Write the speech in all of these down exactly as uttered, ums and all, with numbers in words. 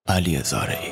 علی زارعی.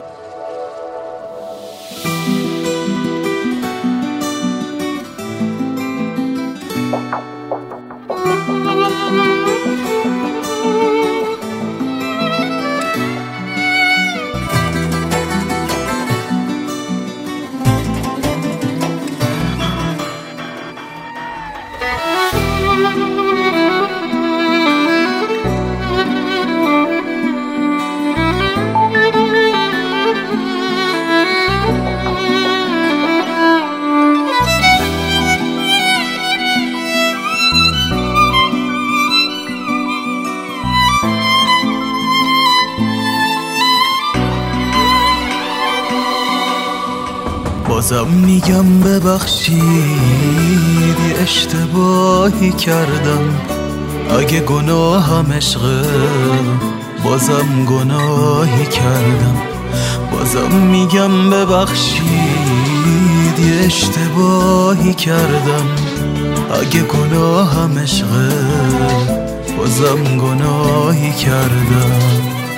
بازم میگم ببخشید یه اشتباهی کردم، اگه گناهم عشقه بازم گناهی کردم. بازم میگم ببخشید یه اشتباهی کردم، اگه گناهم عشقه بازم گناهی کردم.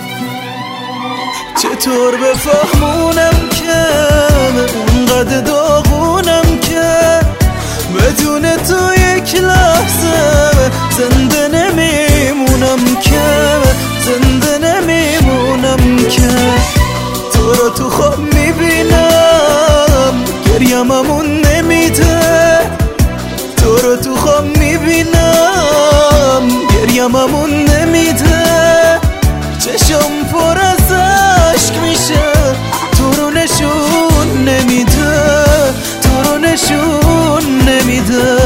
چطور بفهمونم که اونقدر داغونم که بدون تو یک لحظه زنده نمیمونم، که زنده نمیمونم، که تو رو تو خواب میبینم گریممون نمیده، تو رو تو خواب میبینم گریممون نمیده. چشم پر از عشق میشه تو رو نشون نمیده، تو رو نشون نمیده.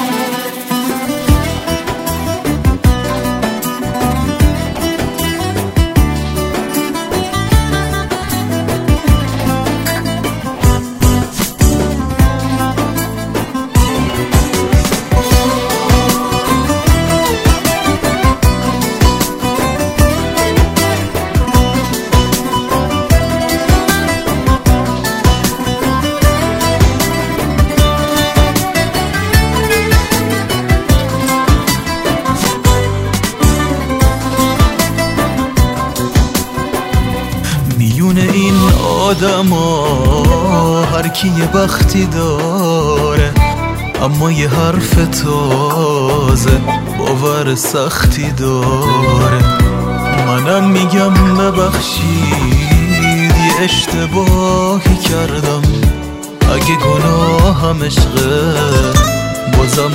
میون این آدم ها هر کی یه بختی داره، اما یه حرف تازه باور سختی داره. منم میگم ببخشید یه اشتباهی کردم، اگه گناهم عشقه بازم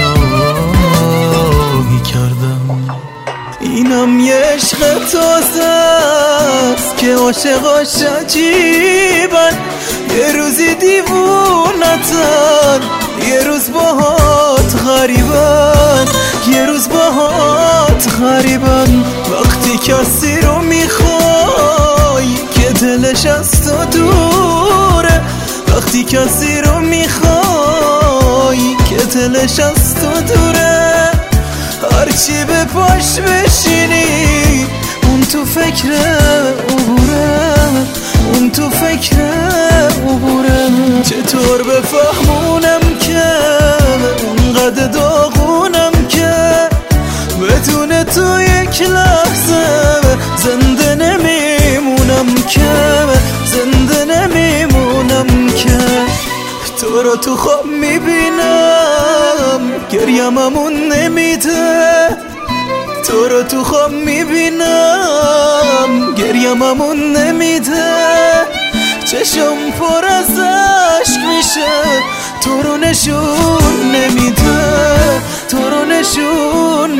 گناهی کردم. اینم یه عشق تازه است که عاشقاش عجیبن، یه روزی دیوونتن یه روز باهات غریبن، یه روز باهات غریبن. وقتی کسی رو میخوای که دلش از تو دوره، وقتی کسی رو میخوای که دلش از تو دوره، هرچی به پاش بشینی اون تو فکر عبوره، اون تو فکر عبوره. چطور بفهمونم که اونقدر داغونم که بدون تو یک لحظه زنده نمیمونم، که زنده نمیمونم، که تو رو تو خواب میبینم گریممون نمیده، تو رو تو خواب میبینم گریممون نمیده. چشم پر از عشق میشه تو رو نشون نمیده، تو رو نشون